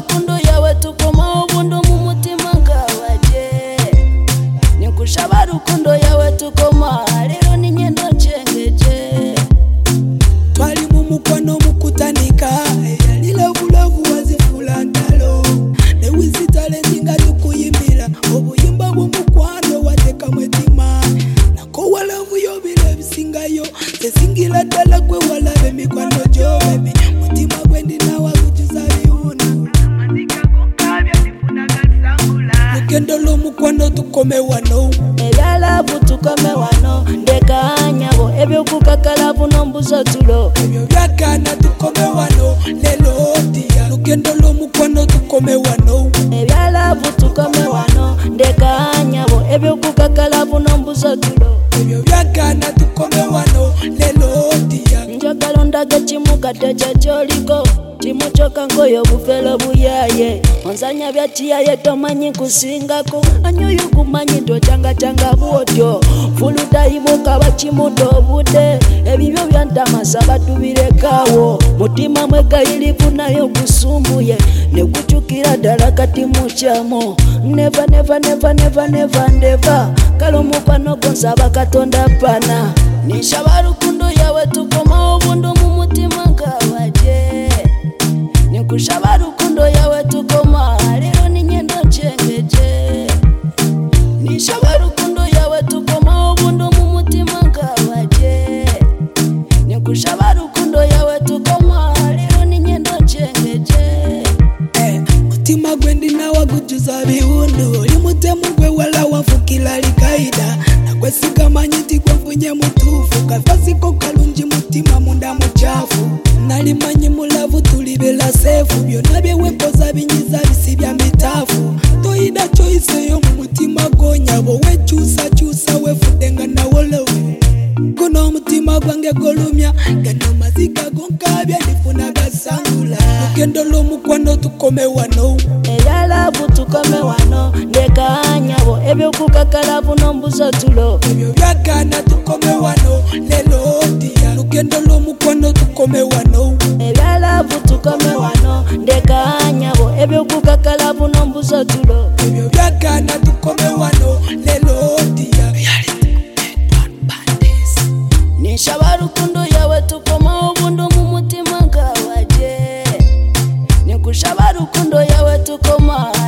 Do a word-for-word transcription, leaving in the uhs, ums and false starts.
rukundo yawe tukoma obundu mu mutima ngawaje ninkushaba rukundo yawe tukoma lero ninyendo chengeje twali mu mukwano mukutanika yalila bulavu wazifula ndalo ne wizitale ndinga tukuyimbira obuyimba bw'omukwano wateka mwetima nako walavu yobile bisingayo zesingira ddala gwe walabe mikwano gyo bebi mutima gwendi nawa gujuza biwuna lugendo lw'omukwano tukome wano ebyalavu tukome wano ndekanyabo ebyokukakala buno mbuzo tulo ebyo byakana tukome wano lelo dia lugendo lw'omukwano tukome wano ebyalavu tukome wano ndekanyabo ebyokukakala buno mbuzo tulo ebyo byakana tukome wano lelo dia njagala ondage kimukate kyekyoliko kimucoka ngoyo bufelo buyaye onzanya byakiyaye tomanyi kusingako anyoyo kumanyi tocangacanga bwotyo fulutayimuka bakimuta obudde ebibyo byantamasa batubirekawo mutima mwegayirivu nayo gusumbuye nekucukira ddala kati mukyamo neva neva neva neva neva ndeva kale omukwano gonsaba katonda pana ninshaba rukundo yawe tukoma obundu mu mutima ngawaje ninkushaba rukundo yawe tukoma lero ninyendo chengeje ninshaba rukundo yawe tukoma obundu mu mutima ngawaje ninkushaba rukundo yawe tukoma lero ninyendo chengeje eh mutima gwendi nawa gujuza biwundu oli mutemu gwe wala wafukila likaida nakwesigamanyi nti gwefunye mutuufu kafasiko kalungi mutima munda muchafu nalimanyi mulavu tulibela sefu byonna byewempoza binyiza bisi bya mitaafu toyina choiseyo mu mutima gonyabo wekyusakyusa wefudde nga nawolowe guno omutima gwange golumya gano mazika gonkabya ndifuna gasangula lugendo lw'omukwano tukome wano ebyalavu tukome wano ndekanyabo ebyokukakala buno mbuzo tulo ebyo byakana tukome wano lelo dia lugendo lw'omukwano tukome wano ebyalavu tukome wano ndekanyabo ebyokukakala buno mbuzo tulo ebyo byakana tukome wano lelo dia ninshaba rukundo yawe tukoma obundu mu mutima ngawaje ninkushaba rukundo yawe tukoma